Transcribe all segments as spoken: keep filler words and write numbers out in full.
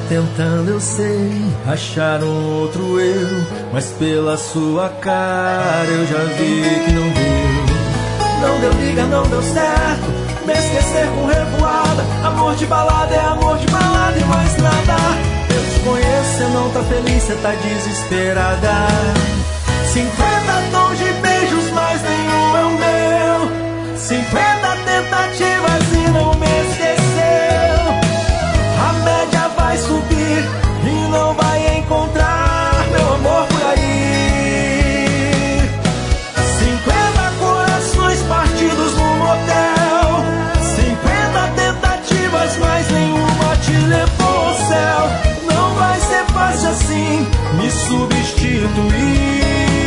tentando, eu sei, achar um outro eu, mas pela sua cara eu já vi que não deu. Não deu liga, não deu certo, me esquecer com revoada. Amor de balada é amor de balada e mais nada. Eu te conheço, você não tá feliz, você tá desesperada. Cinquenta tons de beijos, mas nenhum é o meu. Cinquenta tentativas e não me esqueceu. A média vai subir e não vai encontrar meu amor por aí. Cinquenta corações partidos no motel. Cinquenta tentativas, mas nenhuma te levou ao céu. Não vai ser fácil assim me substituir.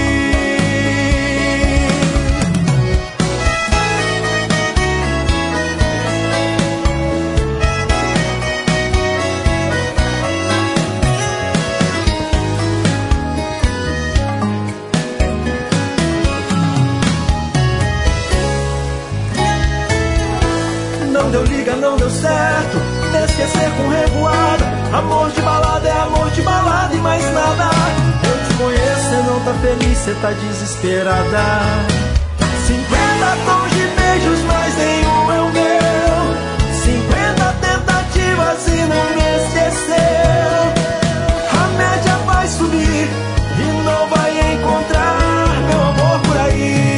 Não deu liga, não deu certo, me esquecer com revoada. Amor de balada é amor de balada e mais nada. Eu te conheço, você não tá feliz, você tá desesperada. Cinquenta tons de beijos, mas nenhum é o meu. Cinquenta tentativas e não me esqueceu. A média vai subir e não vai encontrar meu amor por aí.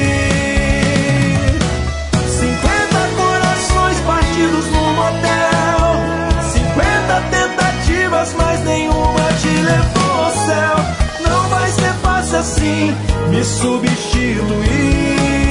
No motel, cinquenta tentativas, mas nenhuma te levou ao céu. Não vai ser fácil assim me substituir.